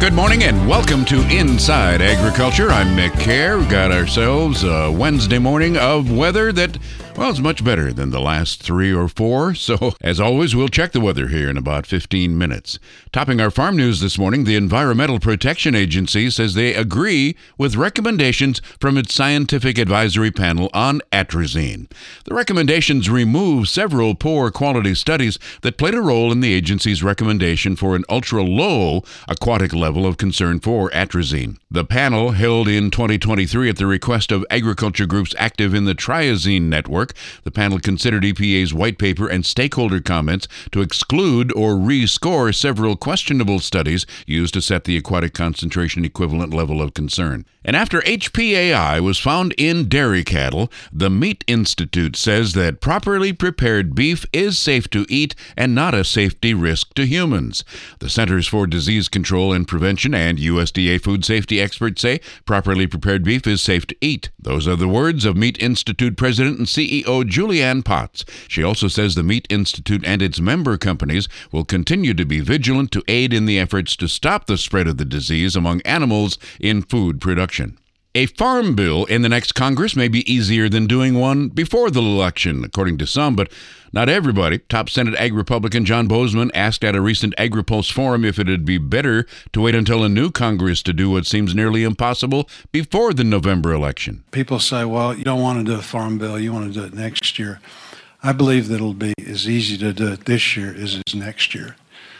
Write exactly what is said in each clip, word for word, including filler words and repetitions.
Good morning and welcome to Inside Agriculture. I'm Mick Kerr. We've got ourselves a Wednesday morning of weather that, well, is much better than the last three or four. So, as always, we'll check the weather here in about fifteen minutes. Topping our farm news this morning, the Environmental Protection Agency says they agree with recommendations from its scientific advisory panel on atrazine. The recommendations remove several poor quality studies that played a role in the agency's recommendation for an ultra-low aquatic level of concern for atrazine. The panel, held in twenty twenty-three at the request of agriculture groups active in the triazine network, the panel considered E P A's white paper and stakeholder comments to exclude or rescore several questionable studies used to set the aquatic concentration equivalent level of concern. And after H P A I was found in dairy cattle, the Meat Institute says that properly prepared beef is safe to eat and not a safety risk to humans. The Centers for Disease Control and Prevention and U S D A food safety experts say properly prepared beef is safe to eat. Those are the words of Meat Institute President and C E O Julianne Potts. She also says the Meat Institute and its member companies will continue to be vigilant to aid in the efforts to stop the spread of the disease among animals in food production. A farm bill in the next Congress may be easier than doing one before the election, according to some, but not everybody. Top Senate Ag Republican John Boozman asked at a recent AgriPulse forum if it would be better to wait until a new Congress to do what seems nearly impossible before the November election. People say, well, you don't want to do a farm bill, you want to do it next year. I believe that it'll be as easy to do it this year as it is next year.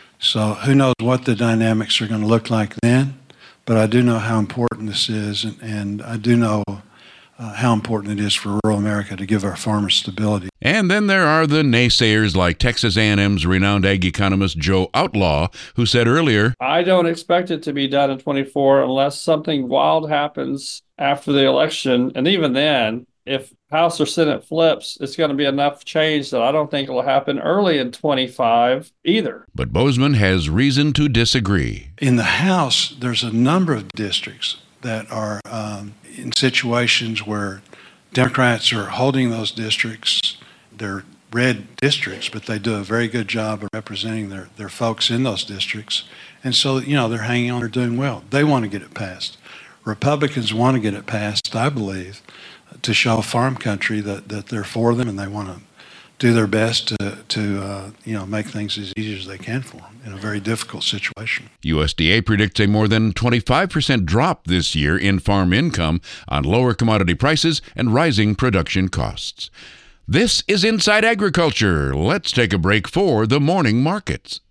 So who knows what the dynamics are going to look like then, but I do know how important this is, and, and I do know uh, how important it is for rural America to give our farmers stability. And then there are the naysayers like Texas A and M's renowned ag economist Joe Outlaw, who said earlier, I don't expect it to be done in twenty-four unless something wild happens after the election. And even then, if House or Senate flips, it's going to be enough change that I don't think it will happen early in twenty-five either. But Boozman has reason to disagree. In the House, there's a number of districts that are um, in situations where Democrats are holding those districts. They're red districts, but they do a very good job of representing their, their folks in those districts. And so, you know, they're hanging on, they're doing well. They want to get it passed. Republicans want to get it passed, I believe, to show farm country that, that they're for them and they want to do their best to, to uh, you know, make things as easy as they can for them in a very difficult situation. U S D A predicts a more than twenty-five percent drop this year in farm income on lower commodity prices and rising production costs. This is Inside Agriculture. Let's take a break for the morning markets.